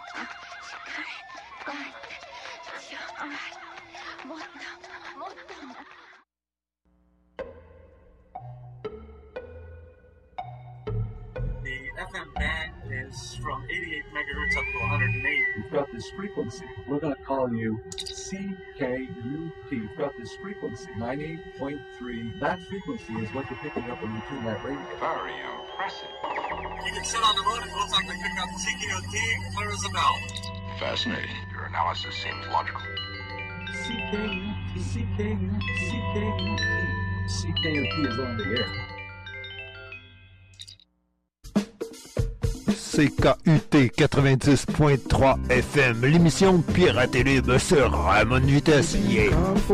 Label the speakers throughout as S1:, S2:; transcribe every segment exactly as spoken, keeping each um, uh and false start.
S1: The F M band is from eighty-eight megahertz up to one hundred eight.
S2: You've got this frequency. We're going to call you C K U T. You've got this frequency, ninety-eight point three. That frequency is what you're picking up when you tune that radio.
S3: Very impressive.
S1: You can sit on the moon and most likely pick up C K U T clear as a bell.
S3: Fascinating. Your analysis seems logical.
S2: C K U T, C K U T, C K U T. C K U T is on the air.
S4: C K U T quatre-vingt-dix point trois F M, l'émission Pirate Libre sur Ramon Vitesse. Yeah.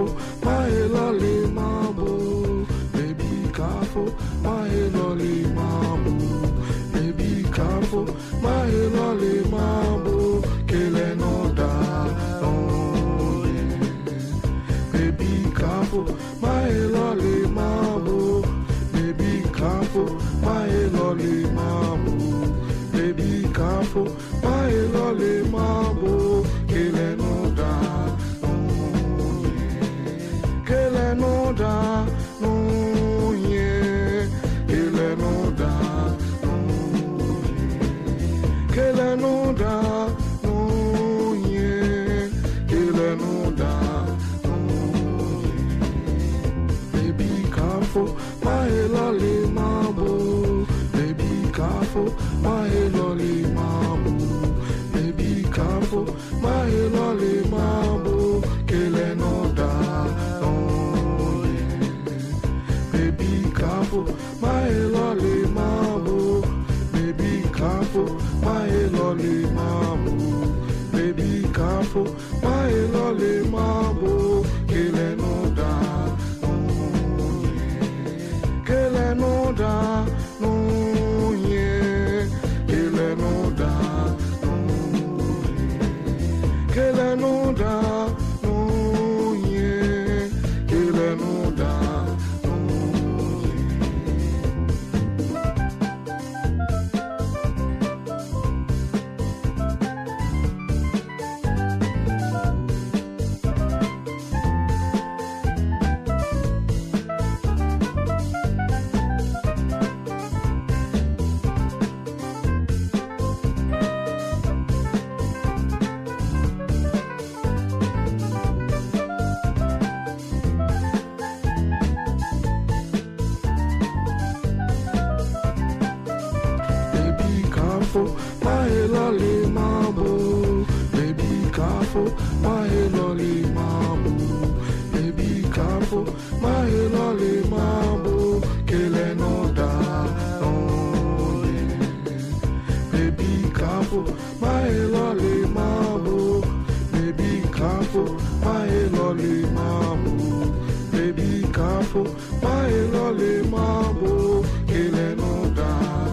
S5: Baby, careful, my lolly mambo, kele no da, no yeah, kele no da, no yeah, kele no da, no yeah, kele no da, no yeah, kele no da, no yeah. Baby, careful, my lolly mambo, baby, careful. My lolly mambo, baby careful. My lolly mambo, kele no da, oh yeah. Baby careful. My lolly mambo, baby careful. My lolly mambo, baby careful. My lolly mambo, kele no da, oh yeah. Kele no da, no yeah. Kele no da, no yeah. Kele no da, no yeah. Kele no da, no my lolly mambo, baby careful, my lolly mambo, baby careful, my lolly mambo, kele no da, oh yeah. Baby careful, my lolly mambo, baby careful, my lolly mambo, baby careful, my lolly mambo, kele no da.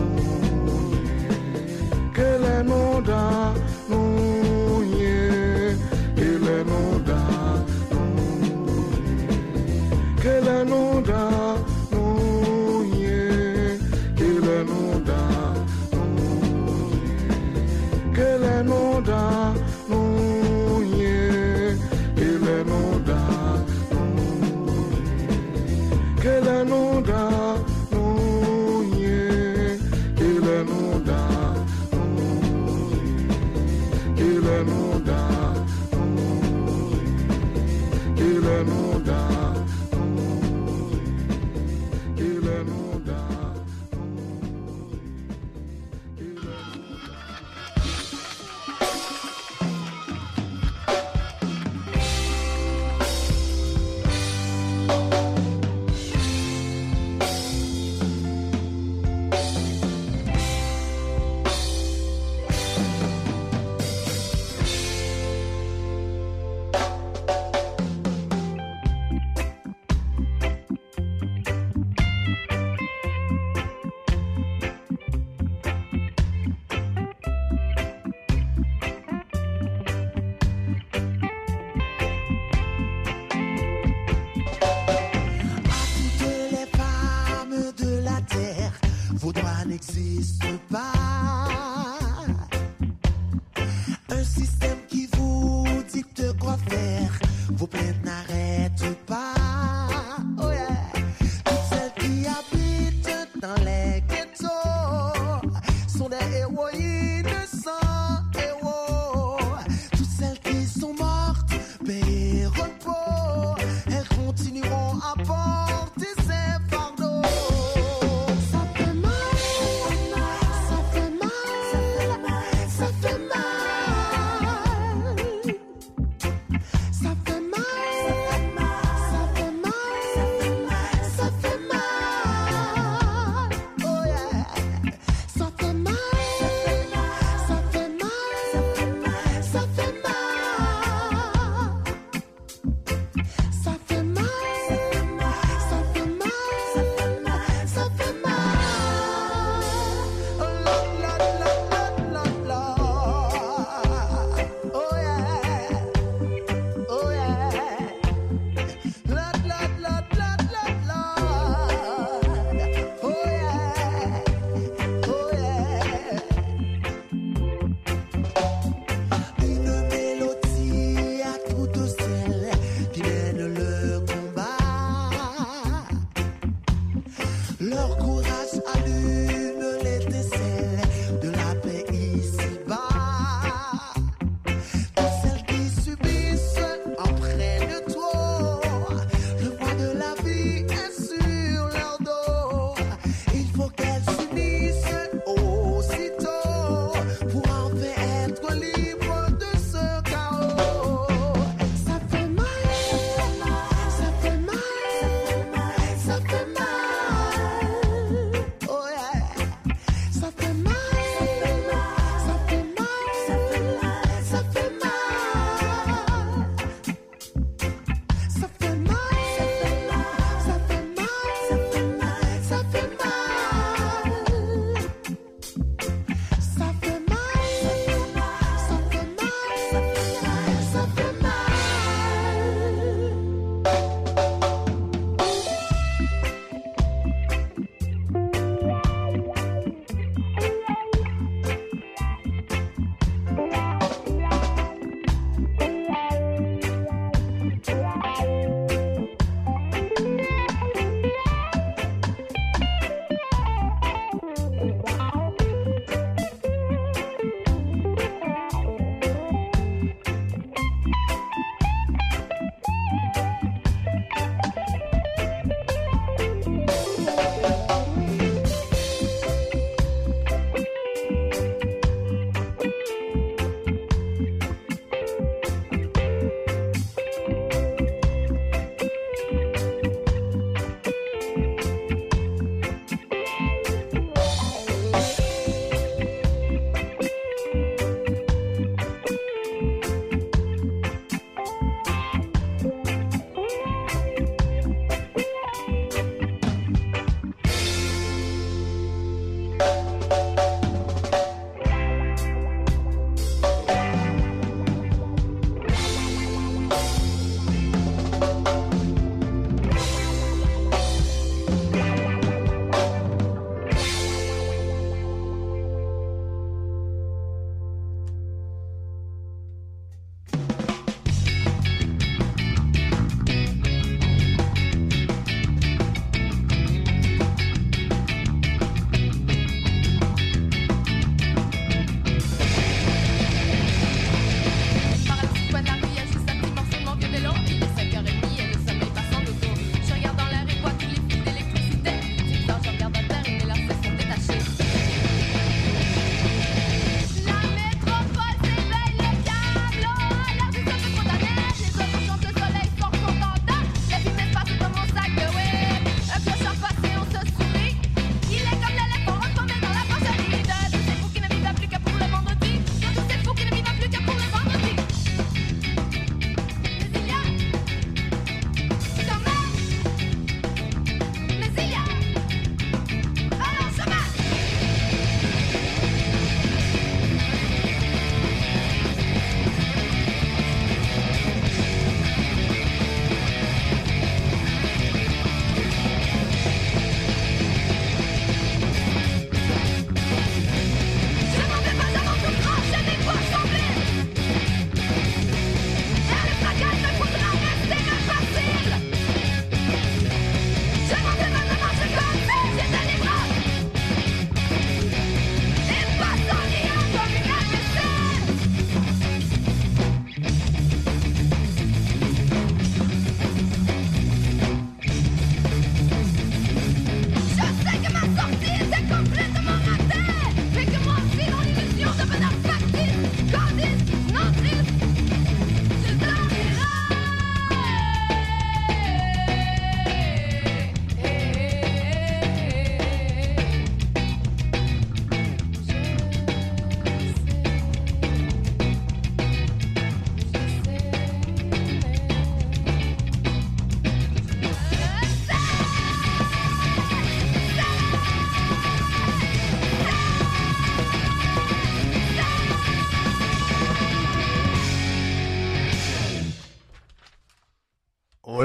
S5: Kele no da, no yeah. Kele no da, no yeah. Kele no da, no yeah. Kele no da, no yeah. Kele no da, no yeah. Kele no da, no yeah. Kele no da, no yeah. Kele no da. Kele no da, oh yeah. Kele no da, oh yeah. Kele no da, oh yeah. Kele no da.
S6: système qui vous dicte quoi faire. Vos plaintes n'arrêtent pas. Oh yeah. Toutes celles qui habitent dans les ghettos sont des héroïnes sans héros. Toutes celles qui sont mortes, paix, repos, elles continueront à porter ces fardeaux. Ça fait mal, ça fait mal, ça fait mal, ça fait mal, ça fait mal,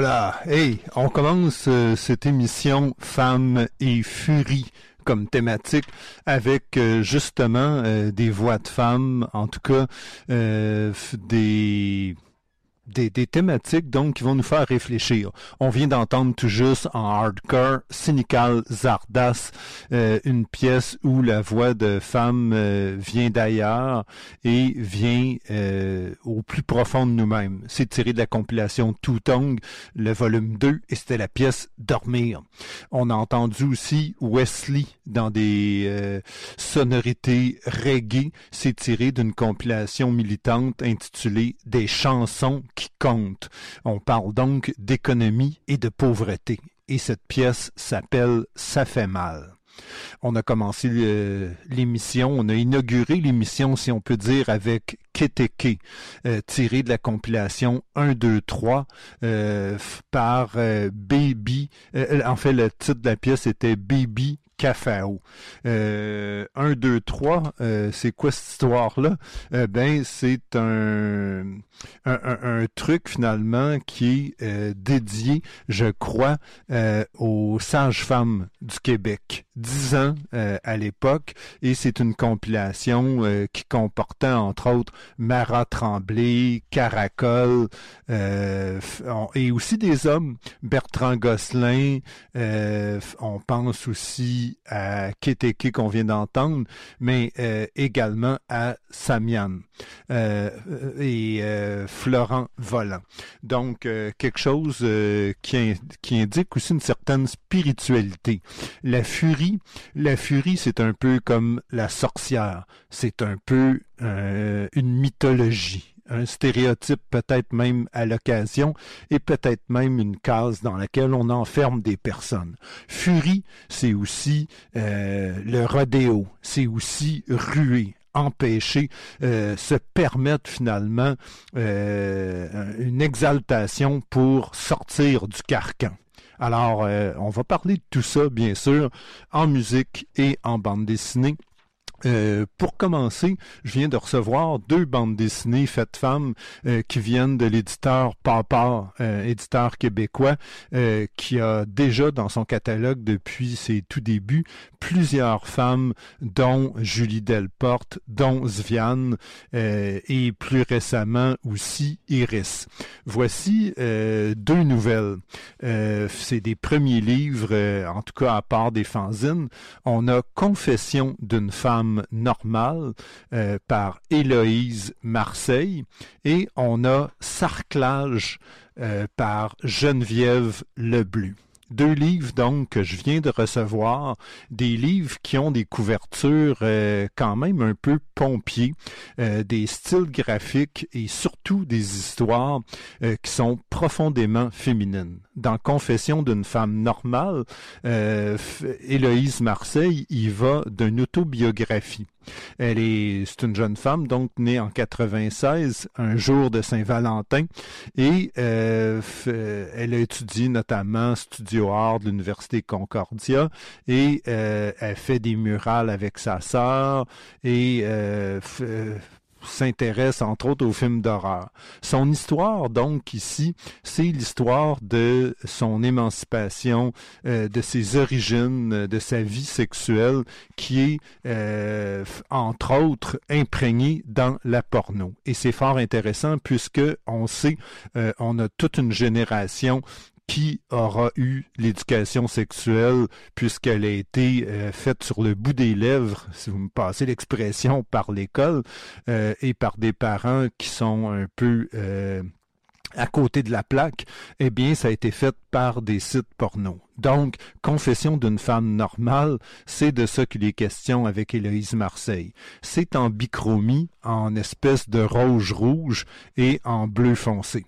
S4: Voilà. Hey, on commence euh, cette émission Femmes et Furie comme thématique avec euh, justement euh, des voix de femmes, en tout cas euh, des... Des, des thématiques donc qui vont nous faire réfléchir. On vient d'entendre tout juste en hardcore Cynical Zardas, euh, une pièce où la voix de femme euh, vient d'ailleurs et vient euh, au plus profond de nous-mêmes. C'est tiré de la compilation Two Tongue, le volume deux, et c'était la pièce Dormir. On a entendu aussi Wesley dans des euh, sonorités reggae. C'est tiré d'une compilation militante intitulée Des chansons qui compte. On parle donc d'économie et de pauvreté. Et cette pièce s'appelle « Ça fait mal ». On a commencé euh, l'émission, on a inauguré l'émission, si on peut dire, avec Keteke, euh, tiré de la compilation un, deux, trois euh, par euh, Baby. Euh, en fait, le titre de la pièce était Baby Cafao. Euh, un, deux, trois, euh, c'est quoi cette histoire-là? Euh, ben, c'est un, un, un, un truc, finalement, qui est euh, dédié, je crois, euh, aux sages-femmes du Québec. Dix ans euh, à l'époque, et c'est une compilation euh, qui comportait, entre autres, Mara Tremblay, Caracol, euh, et aussi des hommes, Bertrand Gosselin, euh, on pense aussi à Keteke qu'on vient d'entendre, mais euh, également à Samian euh, et euh, Florent Volant. Donc, euh, quelque chose euh, qui, in, qui indique aussi une certaine spiritualité. La furie, la furie, c'est un peu comme la sorcière. C'est un peu euh, une mythologie. Un stéréotype peut-être même à l'occasion et peut-être même une case dans laquelle on enferme des personnes. Furie, c'est aussi euh, le rodéo, c'est aussi ruer, empêcher, euh, se permettre finalement euh, une exaltation pour sortir du carcan. Alors, euh, on va parler de tout ça, bien sûr, en musique et en bande dessinée. Euh, pour commencer, je viens de recevoir deux bandes dessinées faites femmes euh, qui viennent de l'éditeur Papa, euh, éditeur québécois, euh, qui a déjà dans son catalogue depuis ses tout débuts plusieurs femmes, dont Julie Delporte, dont Zviane, euh, et plus récemment aussi Iris. Voici euh, deux nouvelles. Euh, c'est des premiers livres, euh, en tout cas à part des fanzines. On a Confession d'une femme normale euh, par Héloïse Marseille et on a Sarclage euh, par Geneviève Leblu. Deux livres, donc, que je viens de recevoir, des livres qui ont des couvertures euh, quand même un peu pompiers, euh, des styles graphiques et surtout des histoires euh, qui sont profondément féminines. Dans Confession d'une femme normale, euh, Héloïse Marseille y va d'une autobiographie. Elle est, c'est une jeune femme, donc née en quatre-vingt-seize, un jour de Saint-Valentin, et euh, elle a étudié notamment studio art de l'Université Concordia, et euh, elle fait des murales avec sa sœur, et euh, f- s'intéresse entre autres aux films d'horreur. Son histoire, donc, ici, c'est l'histoire de son émancipation, euh, de ses origines, de sa vie sexuelle, qui est, euh, entre autres, imprégnée dans la porno. Et c'est fort intéressant puisque on sait, euh, on a toute une génération qui aura eu l'éducation sexuelle puisqu'elle a été euh, faite sur le bout des lèvres, si vous me passez l'expression, par l'école euh, et par des parents qui sont un peu euh, à côté de la plaque, eh bien, ça a été fait par des sites porno. Donc, Confession d'une femme normale, c'est de ça qu'il est question avec Héloïse Marseille. C'est en bichromie, en espèce de rouge-rouge et en bleu foncé.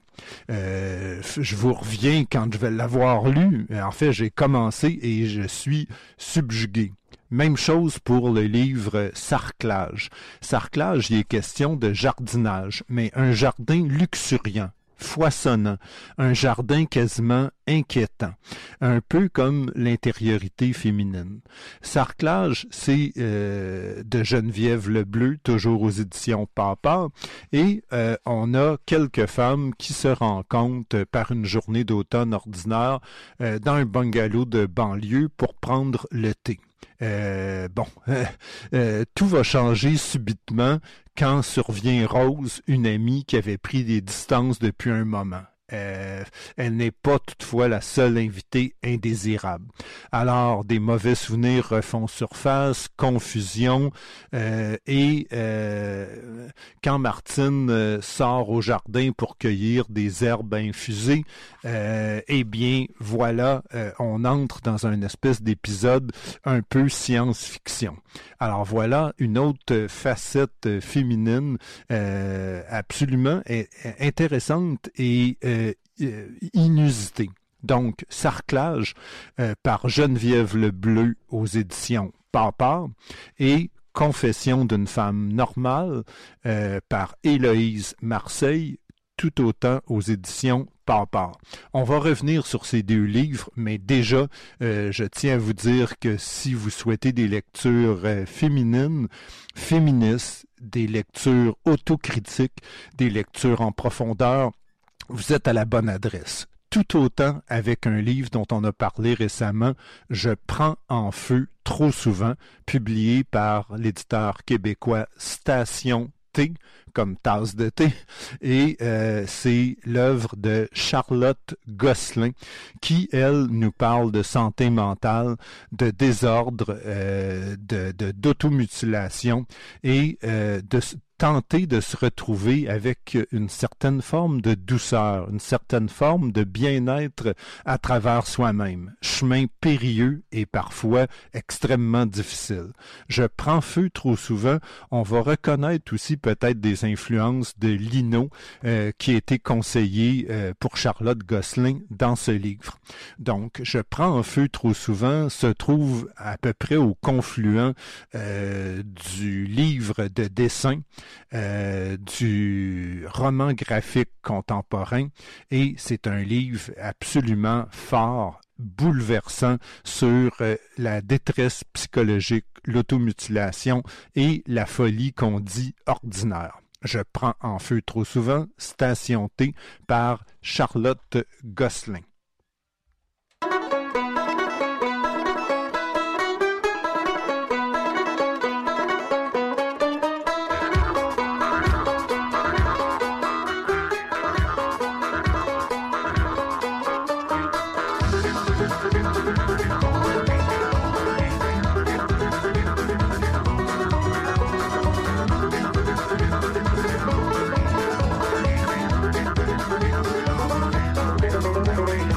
S4: Euh, je vous reviens quand je vais l'avoir lu. En fait, j'ai commencé et je suis subjugué. Même chose pour le livre Sarclage. Sarclage, il est question de jardinage, mais un jardin luxuriant. foisonnant, un jardin quasiment inquiétant, un peu comme l'intériorité féminine. Sarclage, c'est euh, de Geneviève Lebleu, toujours aux éditions Papa, et euh, on a quelques femmes qui se rencontrent par une journée d'automne ordinaire euh, dans un bungalow de banlieue pour prendre le thé. Euh, bon, euh, euh, tout va changer subitement quand survient Rose, une amie qui avait pris des distances depuis un moment. Euh, elle n'est pas toutefois la seule invitée indésirable. Alors, des mauvais souvenirs refont surface, confusion, euh, et euh, quand Martine euh, sort au jardin pour cueillir des herbes infusées, euh, eh bien, voilà, euh, on entre dans une espèce d'épisode un peu science-fiction. Alors voilà une autre facette féminine euh, absolument intéressante et euh, inusité. Donc, Sarclage euh, par Geneviève Lebleu aux éditions Papa et Confession d'une femme normale euh, par Héloïse Marseille, tout autant aux éditions Papa. On va revenir sur ces deux livres, mais déjà, euh, je tiens à vous dire que si vous souhaitez des lectures euh, féminines, féministes, des lectures autocritiques, des lectures en profondeur, vous êtes à la bonne adresse. Tout autant avec un livre dont on a parlé récemment, Je prends en feu trop souvent, publié par l'éditeur québécois Station T, comme tasse de thé, et euh, c'est l'œuvre de Charlotte Gosselin qui, elle, nous parle de santé mentale, de désordre, euh, de, de, d'automutilation et euh, de tenter de se retrouver avec une certaine forme de douceur, une certaine forme de bien-être à travers soi-même. Chemin périlleux et parfois extrêmement difficile. Je prends feu trop souvent. On va reconnaître aussi peut-être des influences de Lino euh, qui a été conseillé euh, pour Charlotte Gosselin dans ce livre. Donc, Je prends en feu trop souvent se trouve à peu près au confluent euh, du livre de dessin, Euh, du roman graphique contemporain, et c'est un livre absolument fort, bouleversant sur euh, la détresse psychologique, l'automutilation et la folie qu'on dit ordinaire. Je prends en feu trop souvent, Station T par Charlotte Gosselin.
S5: Thank you.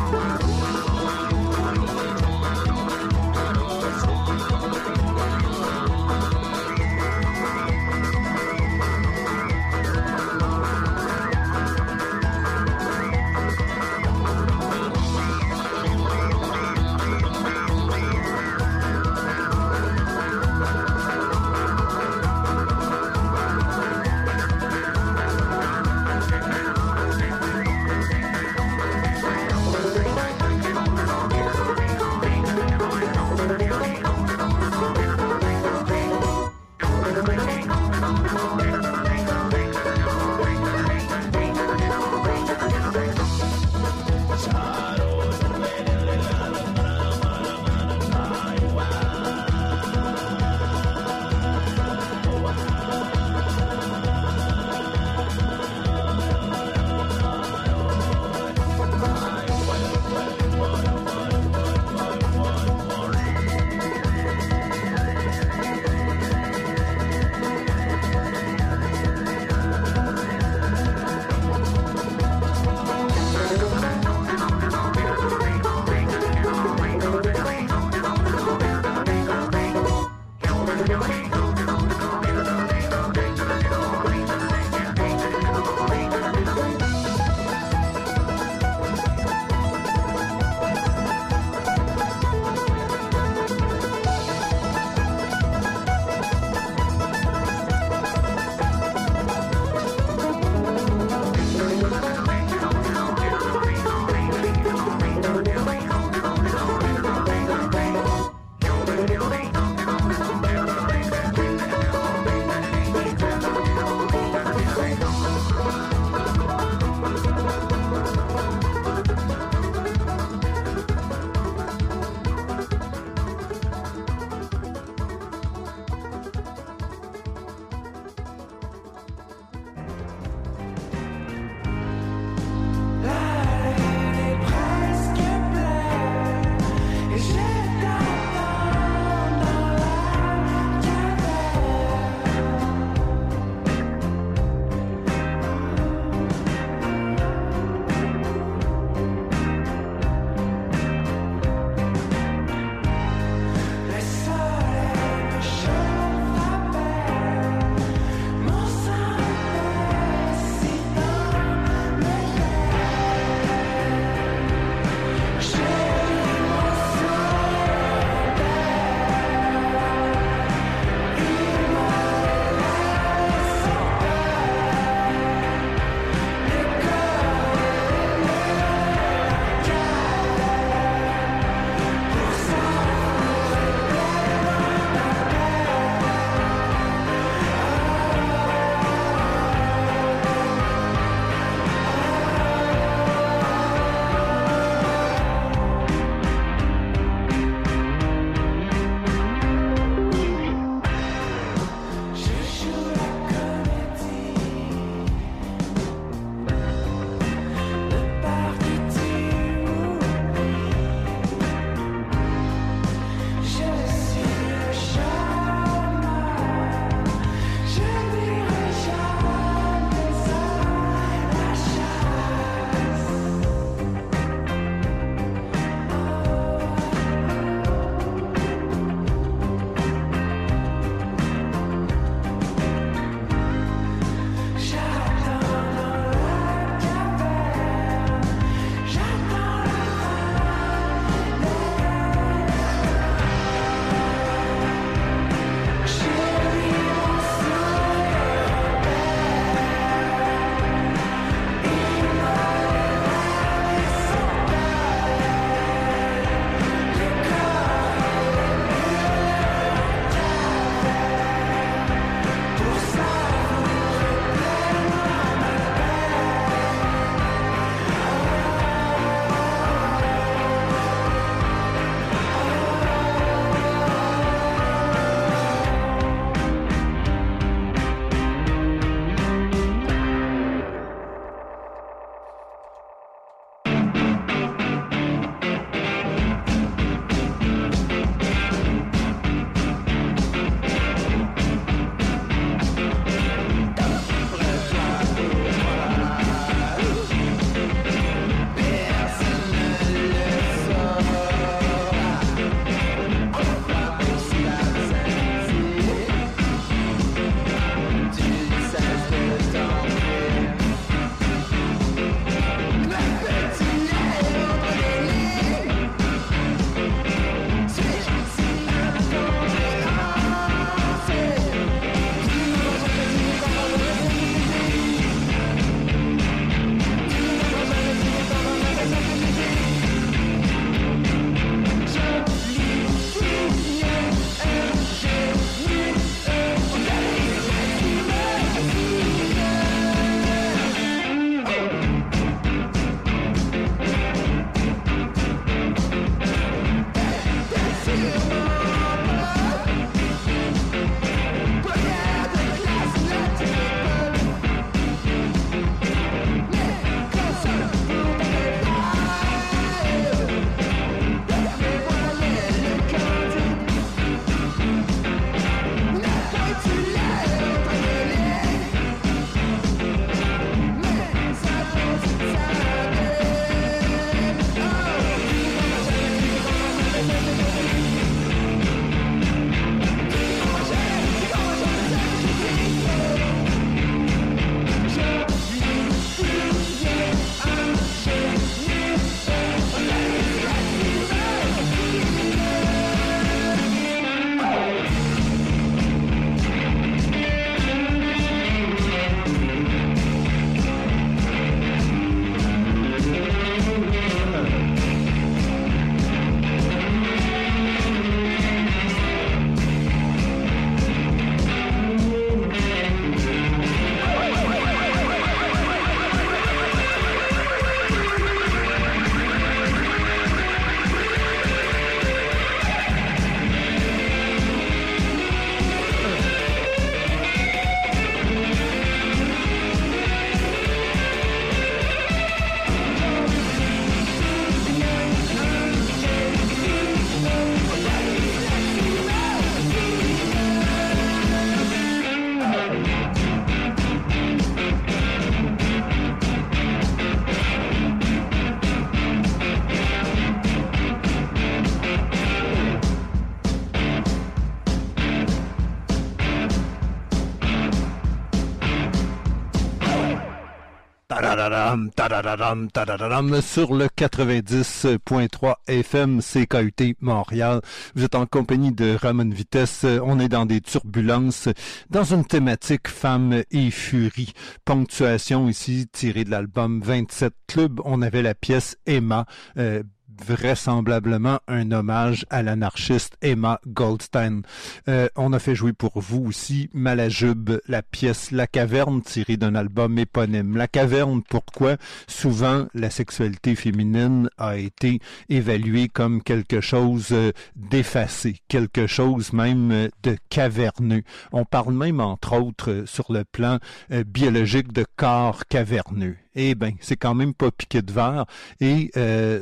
S4: Tadadadam, tadadadam, tadadadam, sur le quatre-vingt-dix point trois F M C K U T Montréal. Vous êtes en compagnie de Ramon Vitesse. On est dans des turbulences, dans une thématique femmes et furie. Ponctuation ici tirée de l'album vingt-sept Club. On avait la pièce Emma, euh, vraisemblablement un hommage à l'anarchiste Emma Goldstein. Euh, on a fait jouer pour vous aussi Malajube, la pièce La Caverne tirée d'un album éponyme. La Caverne, pourquoi? Souvent, la sexualité féminine a été évaluée comme quelque chose d'effacé, quelque chose même de caverneux. On parle même, entre autres, sur le plan euh, biologique de corps caverneux. Eh bien, c'est quand même pas piqué de verre et euh,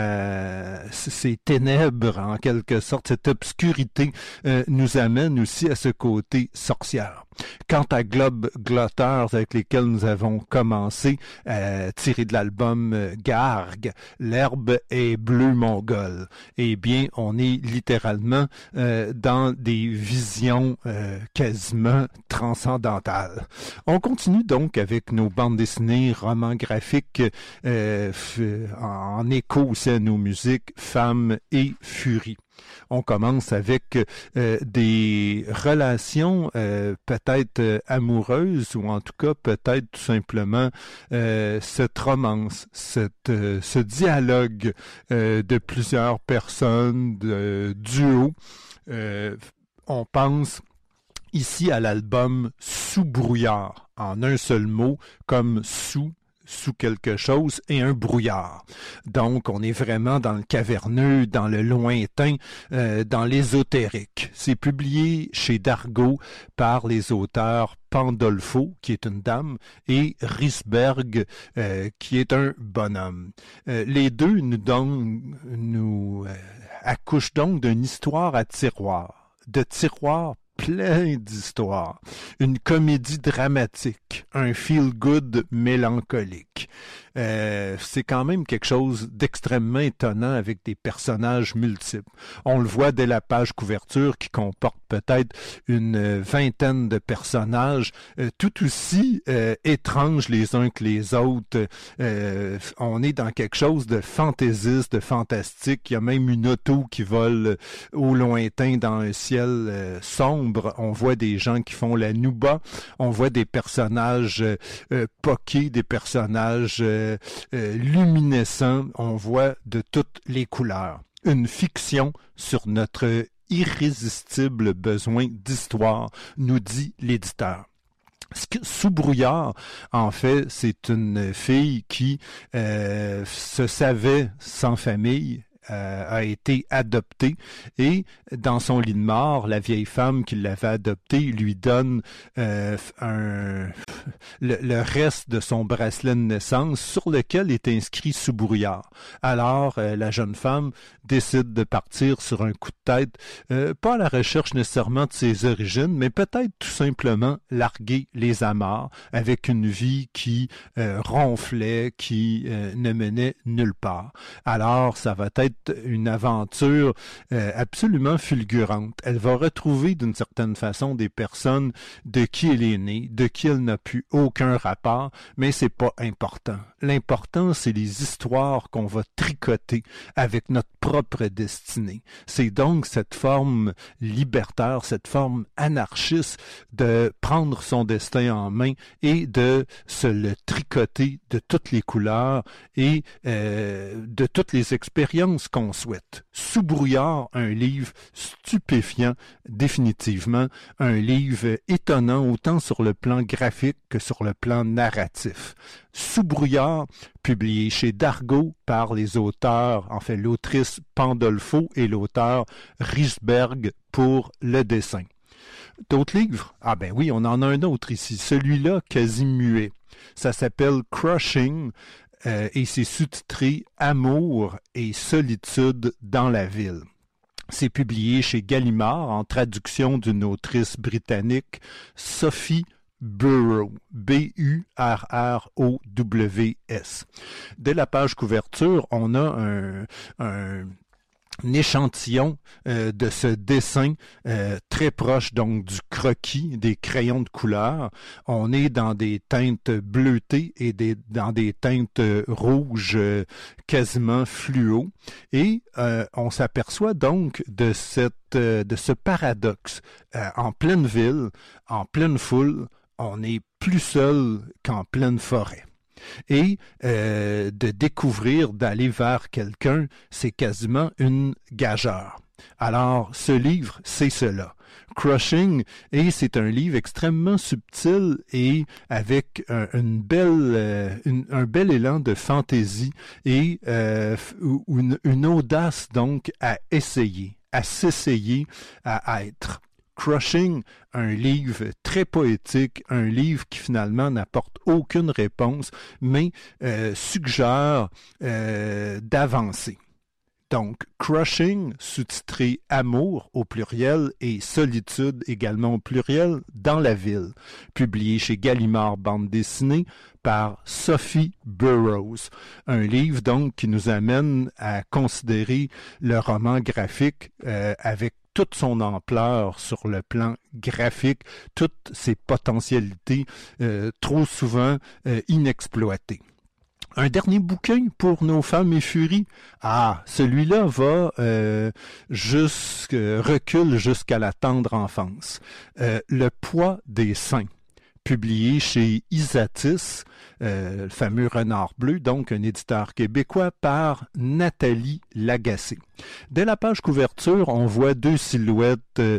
S4: ça, ces ténèbres, en quelque sorte, cette obscurité euh, nous amène aussi à ce côté sorcière. Quant à Globe Glotters, avec lesquels nous avons commencé, euh, tiré de l'album euh, Gargue, l'herbe est bleue mongole. Eh bien, on est littéralement euh, dans des visions euh, quasiment transcendantales. On continue donc avec nos bandes dessinées, romans graphiques, euh, f- en écho aussi à nos musiques, Femmes et Furie. On commence avec euh, des relations euh, peut-être euh, amoureuses ou en tout cas peut-être tout simplement euh, cette romance, cette, euh, ce dialogue euh, de plusieurs personnes, de duo. Euh, on pense ici à l'album Sous brouillard, en un seul mot, comme sous sous quelque chose et un brouillard. Donc, on est vraiment dans le caverneux, dans le lointain, euh, dans l'ésotérique. C'est publié chez Dargaud par les auteurs Pandolfo, qui est une dame, et Risberg, euh, qui est un bonhomme. Euh, les deux nous donnent, nous euh, accouchent donc d'une histoire à tiroir, de tiroirs plein d'histoires, une comédie dramatique, un feel-good mélancolique. Euh, c'est quand même quelque chose d'extrêmement étonnant avec des personnages multiples. On le voit dès la page couverture qui comporte peut-être une vingtaine de personnages, euh, tout aussi euh, étranges les uns que les autres. Euh, on est dans quelque chose de fantaisiste, de fantastique. Il y a même une auto qui vole au lointain dans un ciel euh, sombre. On voit des gens qui font la nouba. On voit des personnages euh, euh, poqués, des personnages euh, euh, luminescents. On voit de toutes les couleurs. Une fiction sur notre irrésistible besoin d'histoire, nous dit l'éditeur. Sous brouillard, en fait, c'est une fille qui euh, se savait sans famille, Euh, a été adoptée et dans son lit de mort, la vieille femme qui l'avait adoptée lui donne euh, un, le, le reste de son bracelet de naissance sur lequel est inscrit Sous brouillard. Alors, euh, la jeune femme décide de partir sur un coup de tête, euh, pas à la recherche nécessairement de ses origines, mais peut-être tout simplement larguer les amarres avec une vie qui euh, ronflait, qui euh, ne menait nulle part. Alors, ça va être une aventure euh, absolument fulgurante. Elle va retrouver d'une certaine façon des personnes de qui elle est née, de qui elle n'a plus aucun rapport, mais c'est pas important. L'important, c'est les histoires qu'on va tricoter avec notre propre destinée. C'est donc cette forme libertaire, cette forme anarchiste de prendre son destin en main et de se le tricoter de toutes les couleurs et euh, de toutes les expériences qu'on souhaite. Sous brouillard, un livre stupéfiant, définitivement, un livre étonnant autant sur le plan graphique que sur le plan narratif. Sous brouillard, publié chez Dargaud par les auteurs, en fait l'autrice Pandolfo et l'auteur Risberg pour le dessin. D'autres livres? Ah ben oui, on en a un autre ici, celui-là quasi muet. Ça s'appelle Crushing, Euh, et c'est sous-titré « Amour et solitude dans la ville ». C'est publié chez Gallimard en traduction d'une autrice britannique, Sophie Burrow, B U R R O W S. Dès la page couverture, on a un... un un échantillon euh, de ce dessin euh, très proche donc du croquis des crayons de couleur. On est dans des teintes bleutées et des, dans des teintes rouges euh, quasiment fluo. Et euh, on s'aperçoit donc de cette euh, de ce paradoxe. Euh, en pleine ville, en pleine foule, on est plus seul qu'en pleine forêt. Et euh, de découvrir, d'aller vers quelqu'un, c'est quasiment une gageure. Alors, ce livre, c'est cela. Crushing, et c'est un livre extrêmement subtil et avec un, une belle, euh, une, un bel élan de fantaisie et euh, une, une audace donc à essayer, à s'essayer à être. Crushing, un livre très poétique, un livre qui finalement n'apporte aucune réponse, mais euh, suggère euh, d'avancer. Donc, Crushing, sous-titré Amour au pluriel et Solitude également au pluriel dans la ville, publié chez Gallimard Bande dessinée par Sophie Burroughs. Un livre donc qui nous amène à considérer le roman graphique euh, avec toute son ampleur sur le plan graphique, toutes ses potentialités euh, trop souvent euh, inexploitées. Un dernier bouquin pour nos femmes et furies. Ah, celui-là va euh, jusqu', recule jusqu'à la tendre enfance. Euh, Le poids des seins, publié chez Isatis, euh, le fameux Renard bleu, donc un éditeur québécois, par Nathalie Lagacé. Dès la page couverture, on voit deux silhouettes euh,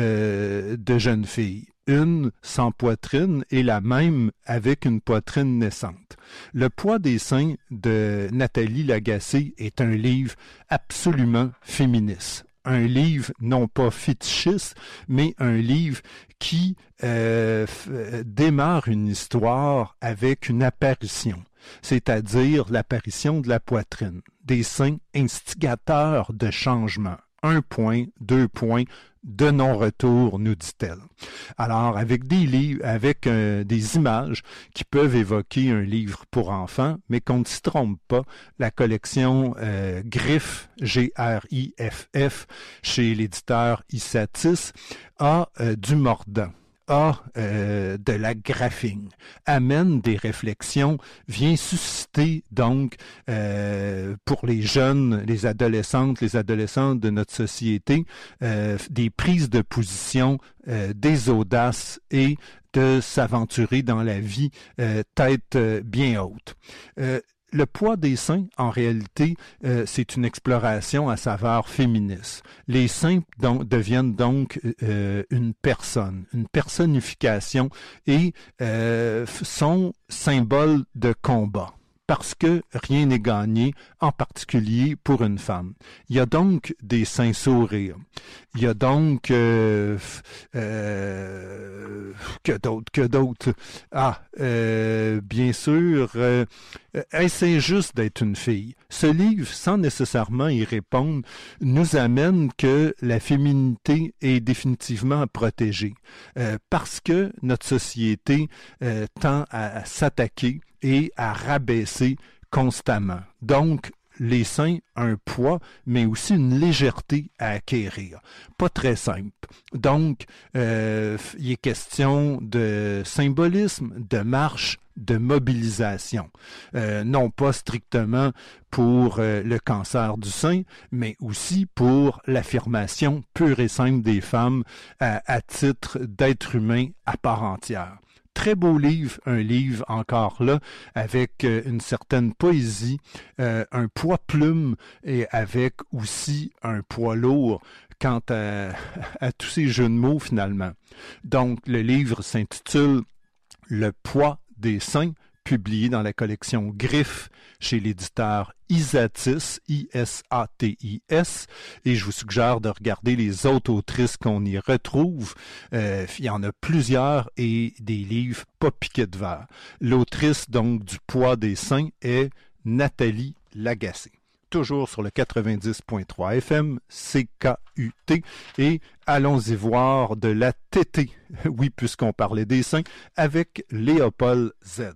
S4: euh, de jeunes filles. Une sans poitrine et la même avec une poitrine naissante. Le poids des seins de Nathalie Lagacé est un livre absolument féministe. Un livre non pas fétichiste, mais un livre qui euh, f- démarre une histoire avec une apparition, c'est-à-dire l'apparition de la poitrine, des seins instigateurs de changement. Un point, deux points, de non-retour, nous dit-elle. Alors, avec des livres, avec euh, des images qui peuvent évoquer un livre pour enfants, mais qu'on ne s'y trompe pas, la collection euh, Griff, G R I F F, chez l'éditeur Isatis, a euh, du mordant. A euh, de la graphing, amène des réflexions, vient susciter donc euh, pour les jeunes, les adolescentes, les adolescentes de notre société, euh, des prises de position, euh, des audaces et de s'aventurer dans la vie euh, tête euh, bien haute. Euh, Le poids des seins, en réalité, euh, c'est une exploration à saveur féministe. Les seins donc, deviennent donc euh, une personne, une personnification et euh, sont symboles de combat. Parce que rien n'est gagné, en particulier pour une femme. Il y a donc des seins sourires. Il y a donc... Euh, euh, que d'autres, que d'autres? Ah, euh, bien sûr, euh, est-ce injuste d'être une fille? Ce livre, sans nécessairement y répondre, nous amène que la féminité est définitivement à protéger. Euh, parce que notre société euh, tend à, à s'attaquer et à rabaisser constamment. Donc, les seins, un poids, mais aussi une légèreté à acquérir. Pas très simple. Donc, euh, il est question de symbolisme, de marche, de mobilisation. Euh, non pas strictement pour euh, le cancer du sein, mais aussi pour l'affirmation pure et simple des femmes à, à titre d'être humain à part entière. Très beau livre, un livre encore là, avec euh, une certaine poésie, euh, un poids plume et avec aussi un poids lourd quant à, à tous ces jeux de mots finalement. Donc, le livre s'intitule « Le poids des seins », publié dans la collection Griff chez l'éditeur Isatis, I S A T I S, et je vous suggère de regarder les autres autrices qu'on y retrouve. Euh, il y en a plusieurs et des livres pas piqués de verre. L'autrice donc du poids des seins est Nathalie Lagacé. Toujours sur le quatre-vingt-dix point trois F M, C K U T, et allons-y voir de la tétée, oui, puisqu'on parlait des seins, avec Léopold Z.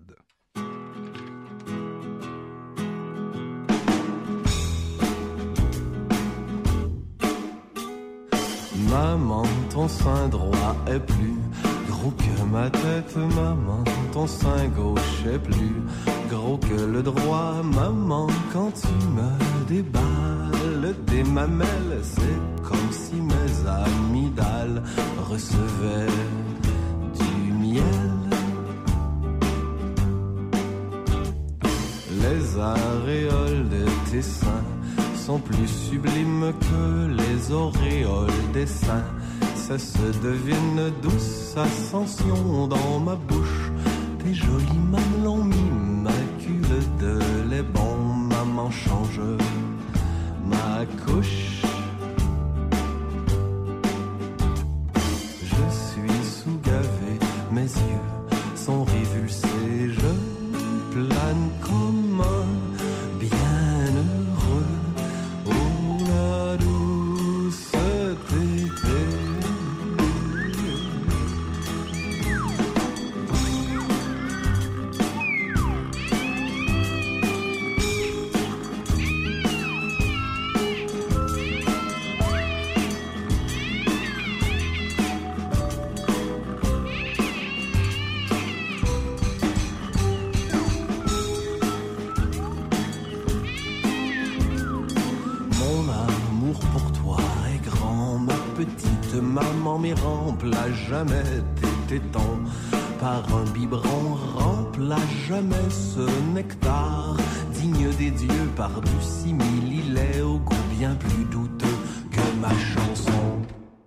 S7: Maman, ton sein droit est plus gros que ma tête. Maman, ton sein gauche est plus gros que le droit. Maman, quand tu me déballes des mamelles, c'est comme si mes amygdales recevaient du miel. Les aréoles de tes seins sont plus sublimes que les auréoles des seins. Ça se devine, douce ascension dans ma bouche. Tes jolis mamelons m'immaculent de lait bon. Maman, change ma couche. Je suis sous-gavé, mes yeux sont révulsés. Je plane comme un bienheureux. Oh la douce tétée. Maman, mais remplis jamais tes tétons par un biberon. Remplis jamais ce nectar digne des dieux par du simili-lait au goût bien plus douteux que ma chanson.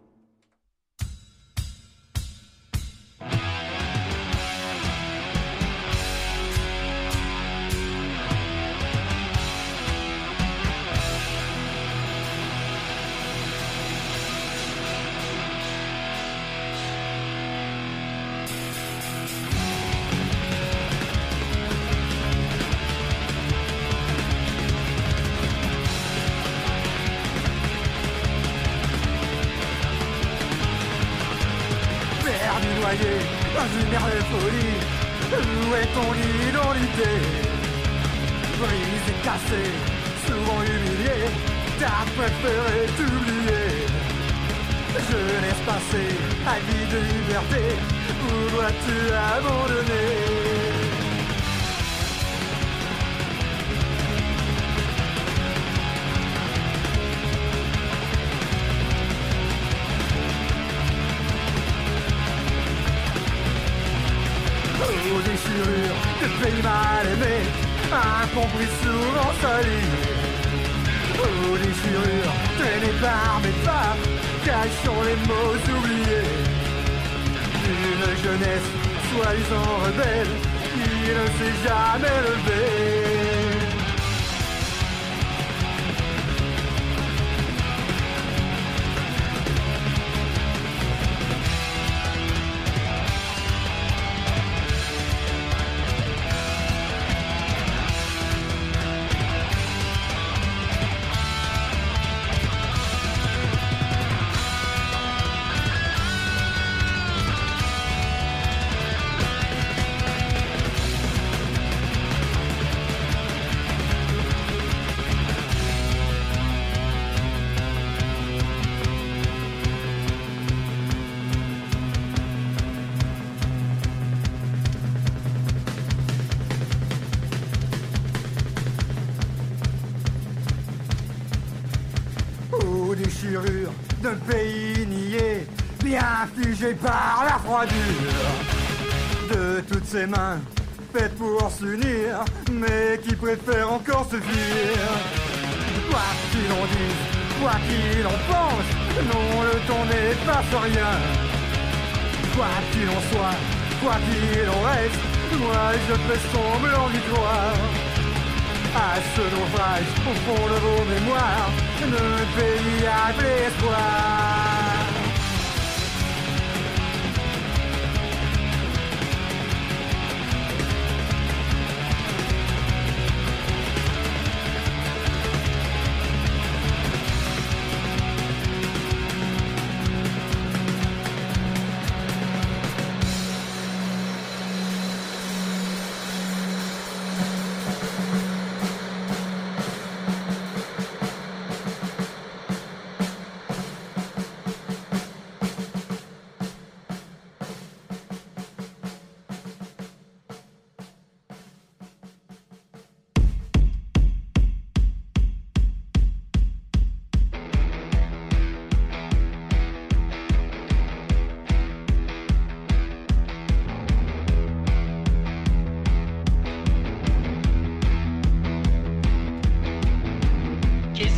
S8: Dans une mer de folie, où est ton identité? Brisé, cassé, souvent humilié, t'as préféré t'oublier. Jeunesse passée, à vie de liberté, où dois-tu abandonner? Aux déchirures de pays mal aimés, incompris souvent solides. Aux déchirures traînées par mes femmes, cachant les mots oubliés. Une jeunesse soi-disant rebelle, qui ne s'est jamais levée. Déchirure d'un pays nié, bien figé par la froidure de toutes ces mains faites pour s'unir, mais qui préfèrent encore se fuir. Quoi qu'il en dise, quoi qu'il en pense, non, le temps n'efface rien. Quoi qu'il en soit, quoi qu'il en reste, moi je fais semblant d'y croire. À ce naufrage au fond de vos mémoires, notre pays a de l'espoir.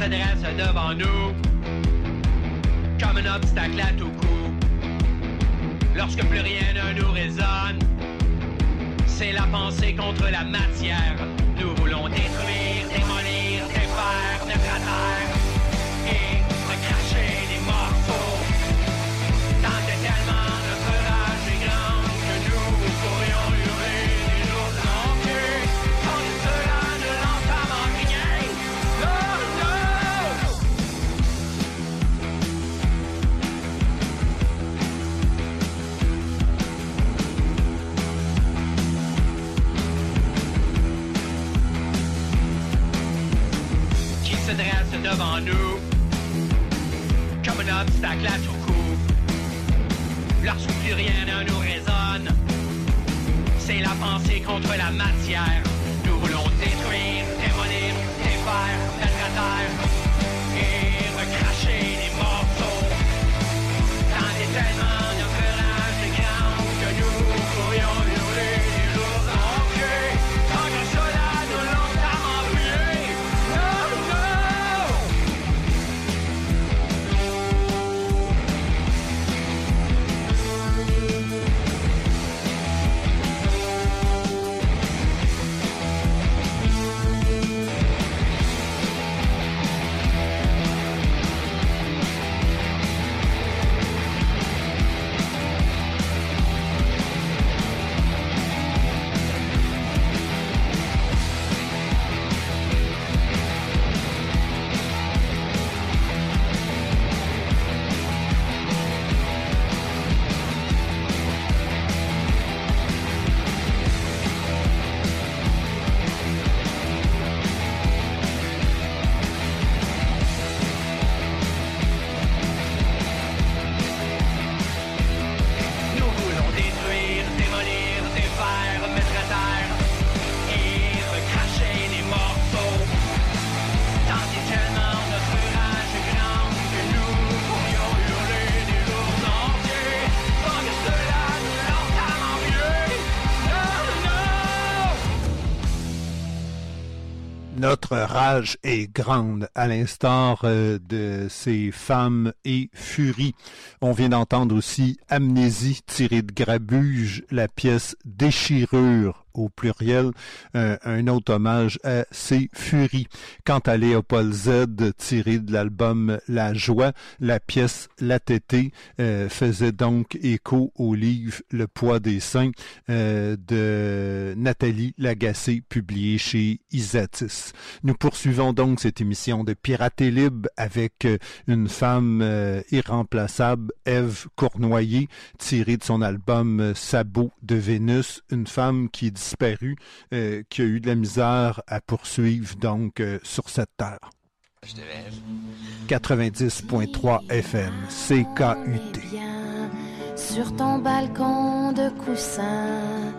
S9: se dresse devant nous comme un obstacle à tout coup. Lorsque plus rien ne nous résonne, c'est la pensée contre la matière. Nous voulons détruire, démolir, défaire, mettre à terre et recracher des morceaux. Tant que tellement notre rage est grande que nous pourrions hurler des jours entiers sans que cela ne l'entame en rien. Non, non! Qui se dresse devant nous comme un obstacle à tout coup. Lorsque plus rien ne nous résonne, c'est la pensée contre la matière. Nous voulons détruire, démolir, défaire, mettre à terre et recracher les morceaux. Tant et tellement notre rage est grande que nous pourrions hurler des jours entiers sans que cela nous l'entame en brûler. Non, non! Nous voulons détruire, démolir, défaire, mettre à terre et recracher les morceaux. Tant et tellement notre rage est grande que nous pourrions hurler des jours entiers sans que cela nous l'entame en brûler. Non, non!
S4: Notre rage est grande, à l'instar euh, de ces femmes et furies. On vient d'entendre aussi Amnésie tirée de Grabuge, la pièce Déchirure au pluriel, euh, un autre hommage à ces furies. Quant à Léopold Z, tiré de l'album La Joie, la pièce La Tétée euh, faisait donc écho au livre Le poids des seins euh, de Nathalie Lagacé, publié chez Isatis. Nous poursuivons donc cette émission de Piraté Libre avec euh, une femme euh, irremplaçable, Ève Cournoyer, tirée de son album euh, Sabot de Vénus, une femme qui est disparue, euh, qui a eu de la misère à poursuivre donc euh, sur cette terre. quatre-vingt-dix point trois F M, C K U T.
S10: Sur ton balcon de coussin,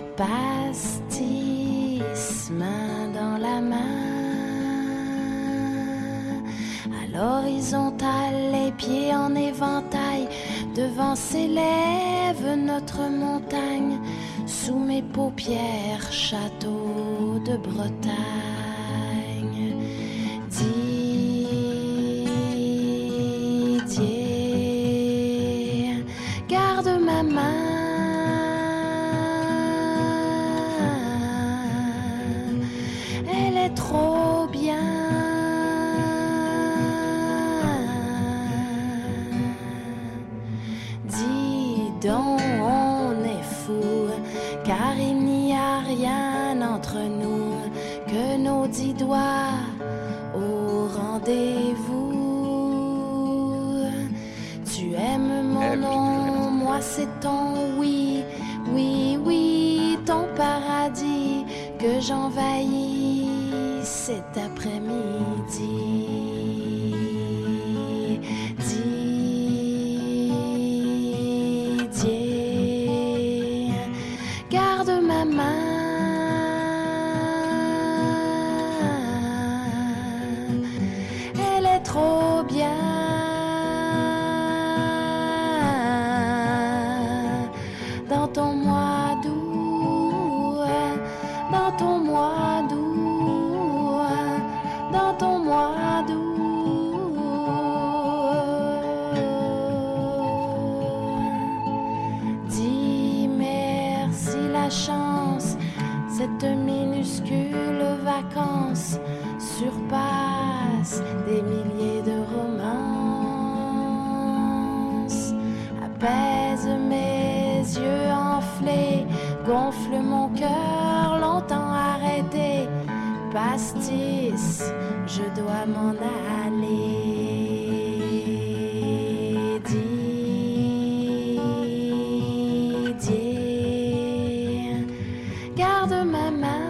S10: pastis, main dans la main. À l'horizontale, les pieds en éventail, devant s'élève notre montagne. Sous mes paupières, château de Bretagne. Didier, garde ma main. Elle est trop bien. Dis donc, on est fou, car il n'y a rien entre nous que nos dix doigts au rendez-vous. Tu aimes mon nom, moi c'est ton oui, oui, oui, ton paradis que j'envahis cet après-midi. Didier, garde ma main. Elle est trop bien. Dans ton mois d'août, dans ton mois d'août, dans ton mois d'août. de minuscules vacances surpassent des milliers de romances. Apaise mes yeux enflés, gonfle mon cœur longtemps arrêté. Pastis, je dois m'en aller. Didier, garde ma main.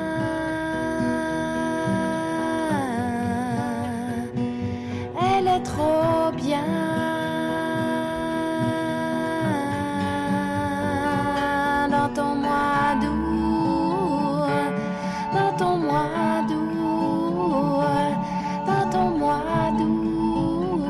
S10: Elle est trop bien. Dans ton mois d'août, dans ton mois d'août, dans ton mois d'août.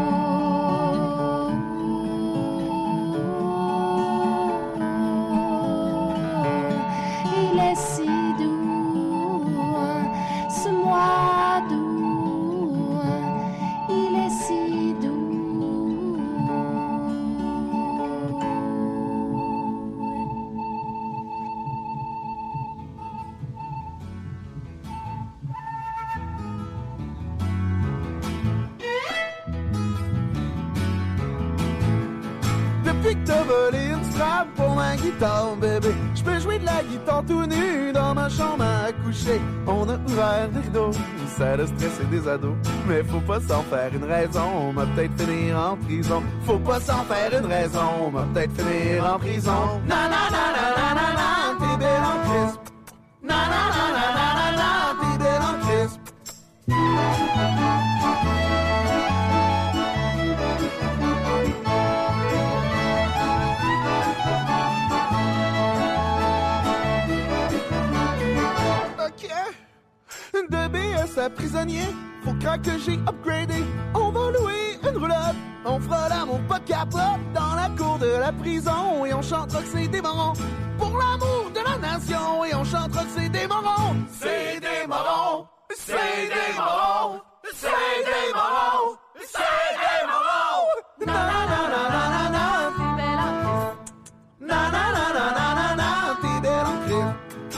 S10: Il est si doux, ce mois d'août, il est si doux.
S11: Depuis que t'as volé une strap pour ma guitare, bébé, je peux jouer de la guitare tout nu dans ma chambre à coucher. On a ouvert des rideaux, ça a stressé des ados, mais faut pas s'en faire une raison, on va peut-être finir en prison. Faut pas s'en faire une raison, on va peut-être finir en prison. Na na na na na na na, t'es belle en crisp. Na na na na na na na, t'es belle en crisp. De B S à prisonnier, faut croire que j'ai upgradé. On va louer une roulotte, on fera l'amour pas de capote dans la cour de la prison. Et on chantera que c'est des morons pour l'amour de la nation. Et on chantera que c'est des morons. C'est des morons, c'est des morons, c'est des morons, c'est des morons. Na na na na na na na, t'es belle en Christ. Na na na na na na na, t'es belle en Christ.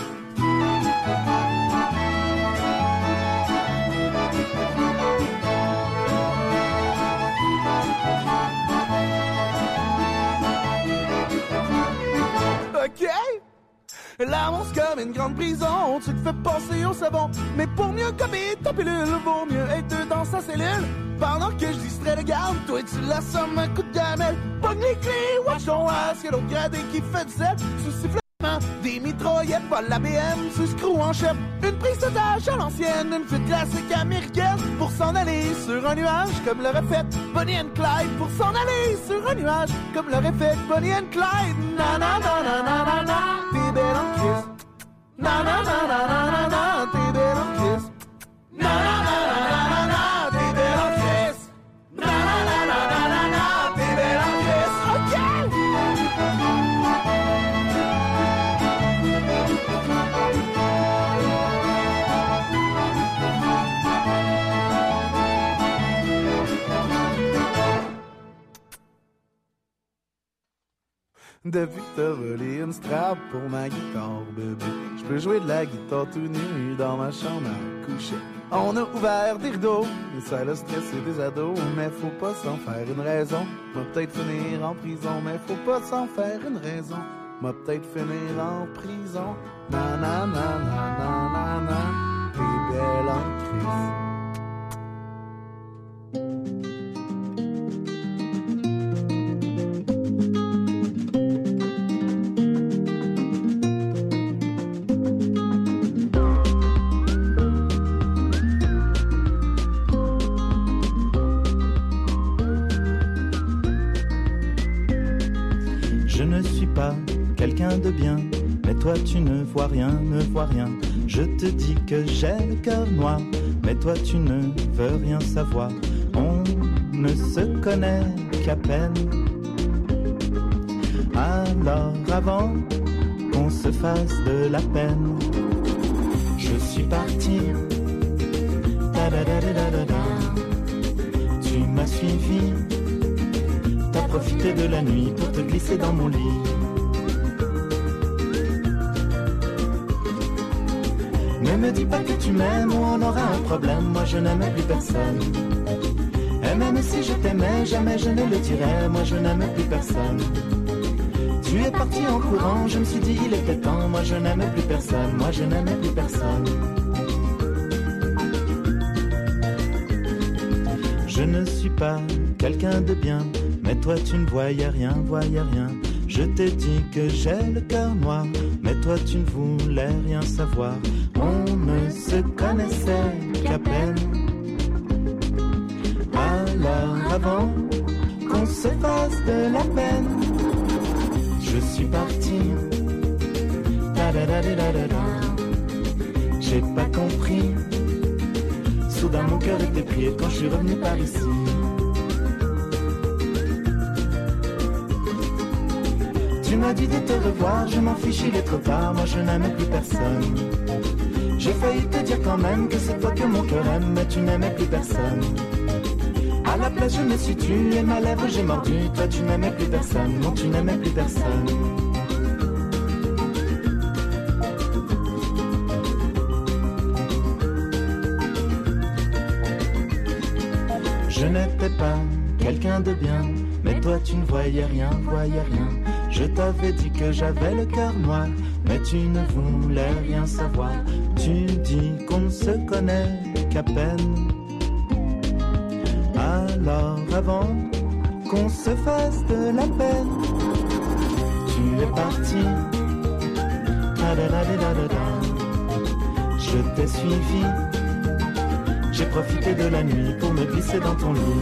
S11: Ok, l'amour c'est comme une grande prison, tu te fais passer au savon. Mais pour mieux commettre ta pilule, vaut mieux être deux dans sa cellule. Pendant que je distrais le garde, toi tu l'assommes un coup de gamelle. Pogne les clés, watch ton ass, y'a l'autre gradé qui fait du sel. Sous sifflement, des mitraillettes, vole la B M, sous screw en chef. Une prise d'otage à l'ancienne, une fuite classique américaine. Pour s'en aller sur un nuage, comme l'aurait fait Bonnie and Clyde. Pour s'en aller sur un nuage, comme l'aurait fait Bonnie and Clyde. Na na na na na na na, t'es belle en Christ. Na na na na na na na, t'es belle en Christ. Na na na na na na na, t'es belle en Christ. Na na na na na na na, t'es belle en Christ. Ok. Depuis que t'as volé une strap pour ma guitare, bébé, je peux jouer de la guitare tout nu dans ma chambre à coucher. On a ouvert des rideaux, et ça a stressé des ados, mais faut pas s'en faire une raison. M'a peut-être finir en prison, mais faut pas s'en faire une raison. M'a peut-être finir en prison. Na na na na na na na, t'es belle en Christ.
S12: Quelqu'un de bien, mais toi tu ne vois rien, ne vois rien. Je te dis que j'ai le cœur noir, mais toi tu ne veux rien savoir. On ne se connaît qu'à peine. Alors avant qu'on se fasse de la peine, je suis parti. Tu m'as suivi, t'as profité de la nuit pour te glisser dans mon lit. Ne me dis pas que tu m'aimes ou on aura un problème, moi je n'aime plus personne. Et même si je t'aimais, jamais je ne le dirais, moi je n'aime plus personne. Tu es parti en courant, je me suis dit il était temps, moi je n'aime plus personne, moi je n'aime plus personne. Je ne suis pas quelqu'un de bien, mais toi tu ne voyais rien, voyais rien. Je t'ai dit que j'ai le cœur noir, mais toi tu ne voulais rien savoir. On ne se connaissait qu'à peine. Alors avant qu'on se fasse de la peine, je suis parti. J'ai pas compris. Soudain mon cœur était pris quand je suis revenu par ici. Tu m'as dit de te revoir, je m'en fiche, il est trop tard, moi je n'aime plus personne. J'ai failli te dire quand même que c'est toi que mon cœur aime, mais tu n'aimais plus personne. À la place je me suis tué et ma lèvre j'ai mordu, toi tu n'aimais plus personne, non tu n'aimais plus personne. Je n'étais pas quelqu'un de bien, mais toi tu ne voyais rien, voyais rien. Je t'avais dit que j'avais le cœur noir, mais tu ne voulais rien savoir. Tu dis qu'on ne se connaît qu'à peine. Alors avant qu'on se fasse de la peine, tu es parti. Je t'ai suivi. J'ai profité de la nuit pour me glisser dans ton lit.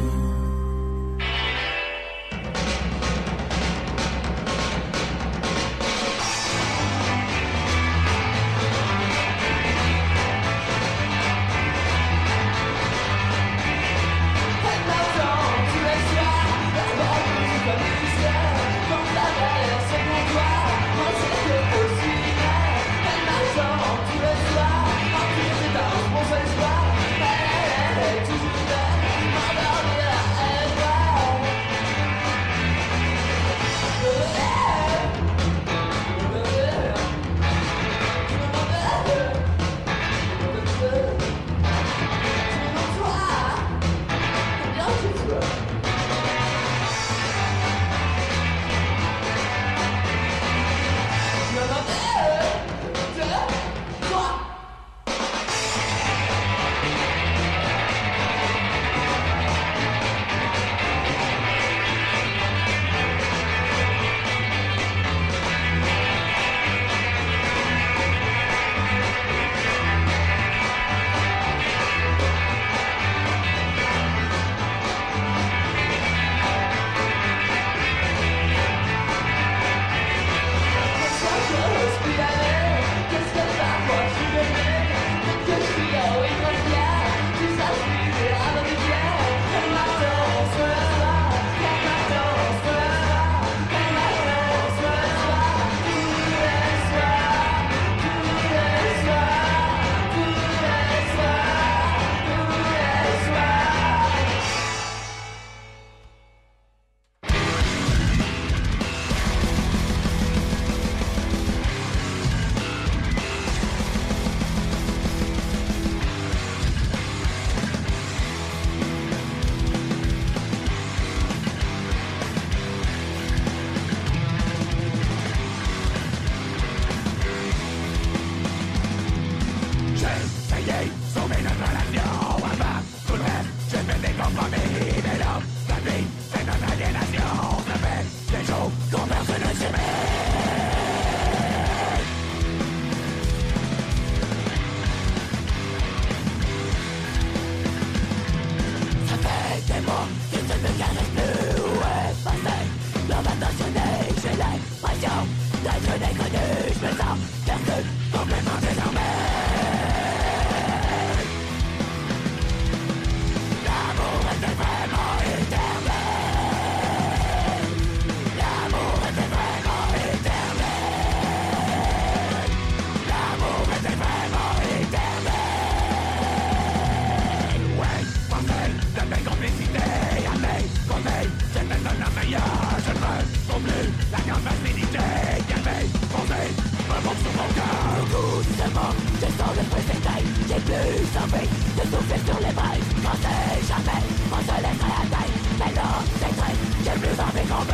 S13: plus envie de souffler sur les braises. Quand c'est jamais, on se laisserait atteindre. Mais non, c'est vrai, j'ai plus envie qu'on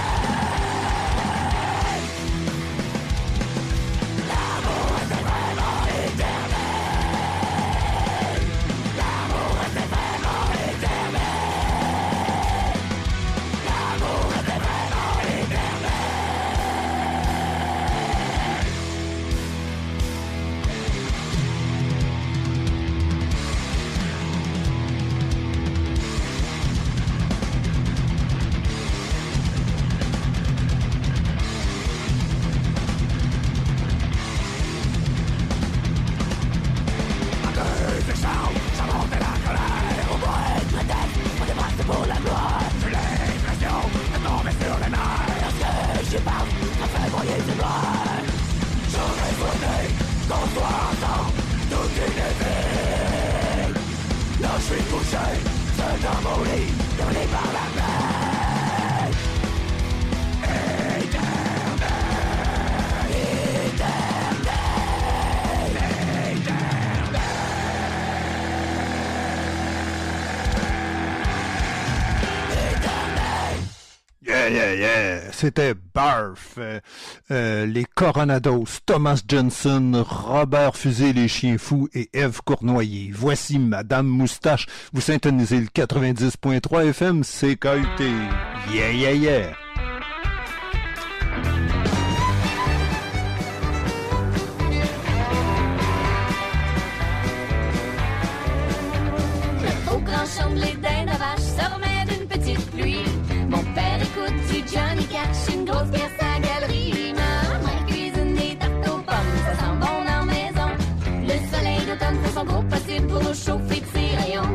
S13: baigne. L'amour était vraiment éternel. L'amour était vraiment éternel. L'amour était vraiment éternel. Pour la gloire, j'ai l'impression de tomber sur les nerfs. Lorsque j'y parle, ça fait broyer du noir. J'aurais souhaité qu'on soit ensemble toute une vie. Là je suis couché, seul dans mon lit, donné par la mer. Éternel, éternel, éternel.
S4: Yeah, yeah, yeah! C'était Barf, euh, euh, les Coronados, Thomas Johnson, Robert Fusé, les Chiens Fous et Ève Cournoyer. Voici Madame Moustache. Vous syntonisez le quatre-vingt-dix point trois F M, C K U T. Yeah, yeah, yeah!
S10: Au grand chamblé d'un vache se remet d'une petite pluie. Mon père écoute du Johnny Cash, une grosse pièce à galerie. Maman cuisine des tartes aux pommes, ça sent bon dans la maison. Le soleil d'automne fait son gros possible pour nous chauffer de ses rayons.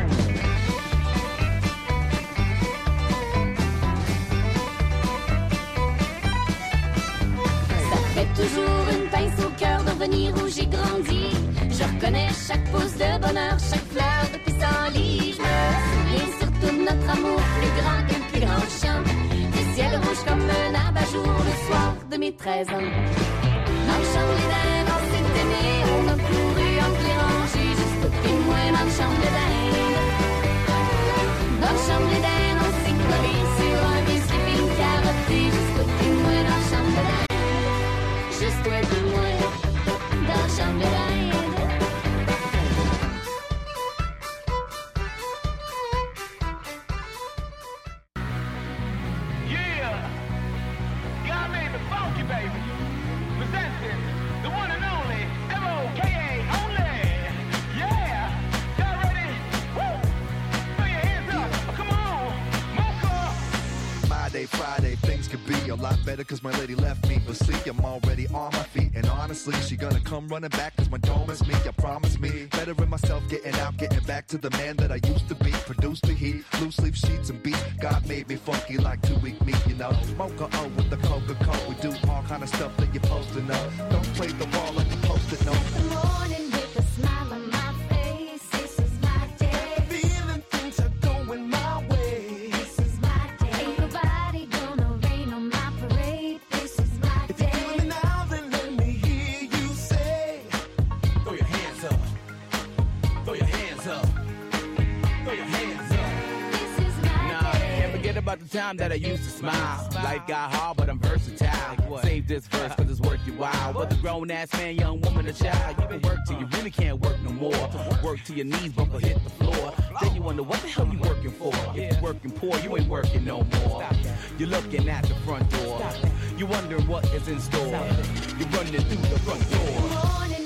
S10: Ça fait toujours une pince au cœur de revenir où j'ai grandi. Je reconnais chaque pouce de bonheur, chaque fleur de pissenlit. Je me souviens surtout de notre amour plus grand qu'un plus grand chant. Du ciel rouge comme un abat-jour le soir de mes treize ans. Dans le champ d'Éden, on s'est aimé, on a couru entre les rangées, juste tout et moi dans le champ d'Éden. Dans le champ d'Éden, on s'est collé sur un biscuit et une carotté, juste tout et moi dans le champ d'Éden. Juste toi et moi dans le champ d'Éden.
S14: Friday, things could be a lot better cause my lady left me. But see, I'm already on my feet. And honestly, she gonna come running back cause my dome is me. I promise me, better in myself, getting out, getting back to the man that I used to be. Produce the heat, loose leaf sheets and beats. God made me funky like two week meat, you know. Mocha O with the Coca-Cola. We do all kind of stuff that you're supposed to know. Don't play the ball like you posted, no.
S10: Good morning with a smile on my face. This is my day.
S11: Feeling things are going my way.
S10: This is my day. Ain't nobody gonna rain on my parade. This is my
S11: If
S10: day.
S11: you feel me now, then let me hear you say,
S15: Throw your hands up. Throw your hands up. Throw your hands up.
S10: This is my
S15: Nah,
S10: day.
S15: can't forget about the time that I used to smile. Life got hard, but I'm versatile. Save this verse, cause it's worth your while. Whether grown ass man, young woman, or child, you can work till you really can't work no more. Work till your knees buckle hit the floor. Then you wonder what the hell you working for. If you working poor, you ain't working no more. You're looking at the front door. You're wondering what is in store. You're running through the front door.
S10: Good morning